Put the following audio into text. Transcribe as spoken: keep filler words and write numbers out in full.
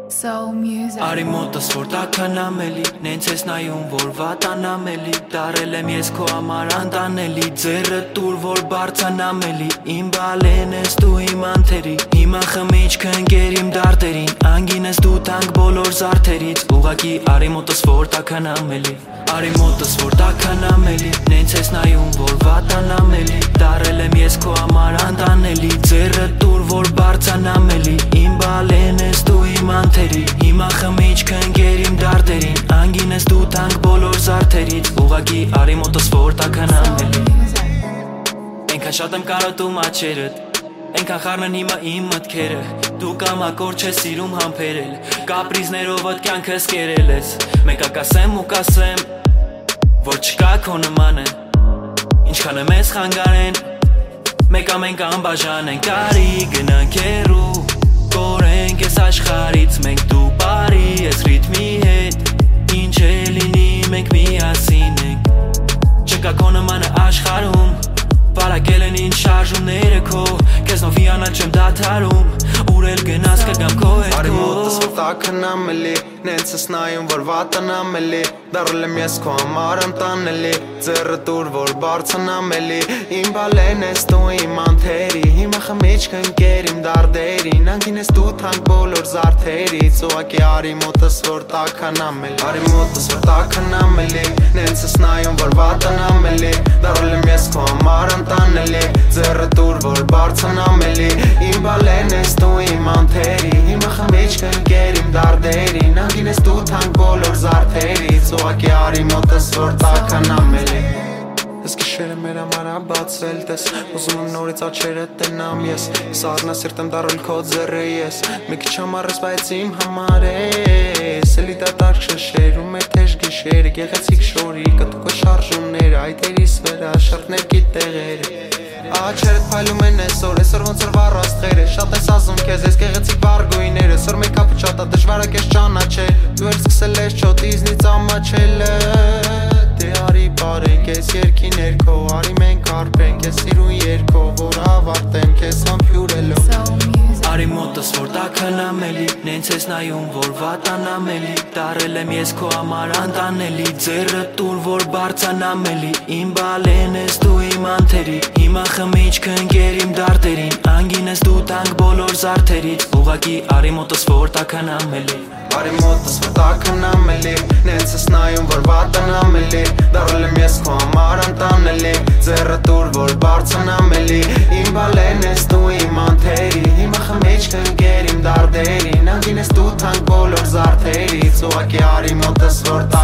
Soul music. Արի մոտս որ տաքանամ էլի, նենց ես նայում որ վատանամ էլի, դարել եմ ես քո համար անտանելի, ձեռը տուր որ բարձանամ էլի, իմ բալեն ես դու իմ անթերի, հիմա խմիչք ընկեր իմ դարտերին, անգին ես դու թանկ բոլոր զարդերից, ուղակի արի մոտս որ տաքանամ էլի, արի մոտս որ տաքանամ էլի, նենց ես նայում որ վատանամ էլի, դարել եմ ես քո համար անտանելի, ձեռը տուր որ բարձանամ էլի, իմ բալեն ես դու իմ անթերի, հիմա խմիչք ընկեր իմ դարտերին, անգին ես դու թանկ բոլոր զարդերից, ուղակի արի մոտս որ տաքանամ էլի, ենքան շատ եմ կարոտում աչերդ, ենքան խառնեն հիմա իմ մտքերը, դու կամակոր չես սիրում համբերել, կապրիզներովդ կյանքս կերել ես, մեկա կասեմ ու կասեմ, որ չկա քո նմանը, ինչքան եմ ես խանգարեն, մեկա մենք անբաժան ենք, արի գնանք երու, կորենք ես աշխարից, մենք դու բարի ես ռիթմի հետ, ինչ է լինի մենք միասին ենք, չկա քո նմանը աշխարում, վարակել են ինչ շարժումները քո, քեզնով հիանալ չեմ դադարում, ուր էլ գնաս կգամ քո հետ քո, արի մոտս որ տաքանամ էլի, նենց ես նայում որ վատանամ էլի, դարել եմ ես քո համար անտանելի, ձեռը տուր որ բարձանամ էլի, իմ բալեն ես դու իմ անթերի, հիմա խմիչք ընկեր իմ դարտերին, անգին ես դու թանկ բոլոր զարդերից, ուղակի արի մոտս որ տաքանամ էլի, արի մոտս որ տաքանամ էլի, նենց ես նայում որ վատանամ էլի, դարել եմ ես քո համար անտանելի, ձեռը տուր որ բարձանամ էլի, իմ բալեն ես դու իմ անթերի, հիմա խմիչք ընկեր իմ դարտերին, անգին ես դու թանկ բոլոր զարդերից, ուղակի արի մոտս որ տաքանամ էլի, ես գիշերը մեր համար աբացել տես, ուզում եմ նորից աչերը տնամ ես, ես առնասիրտ եմ դարել քո ձեռը ես, մի քիչ համար ես բայց իմ համար ես, էլի դատարկ շշերում էր թեժ գիշերը, գեղեցիկ շորիկը, դու քո շարժումները, այդերիս վրա շարքներ գիտեղերը, աչերդ փայլում են այսօր, այսօր ոնց որ վառաստղերը, շատ ես ասում քեզ ես գեղեցիկ վարգույները, այսօր մեյքափը չատա դժվար է քեզ ճանաչել, դու էլ սկսել ես չոտիզնից ամաչելը, դե արի բարենք ես երկի ներքո, արի մենք արբենք ես սիրուն երկո, որ ավարտեմ քեզ համբյուրելով, արի մոտս որ տաքանամ էլի, նենց ես նայում որ վատանամ էլի, դարել եմ ես քո համար անտանելի, ձեռը տուր որ բարձանամ էլի, իմ բալեն ես դու իմ անթերի, հիմա խմիչք ընկեր իմ դարտերին, անգին ես դու թանկ բոլոր զարդերից, ուղակի արի մոտս որ տաքանամ էլի, արի մոտս որ տաքանամ էլի, նենց ես նայում որ վատանամ էլի, դարել եմ ես քո համար անտանելի, ձեռը տուր որ բարձանամ էլի, իմ բալեն ես դու իմ անթերի, հիմա խմիչք ընկեր իմ դարտերին, անգին ես դու թանկ բոլոր զարդերից, ուղակի արի մոտս որ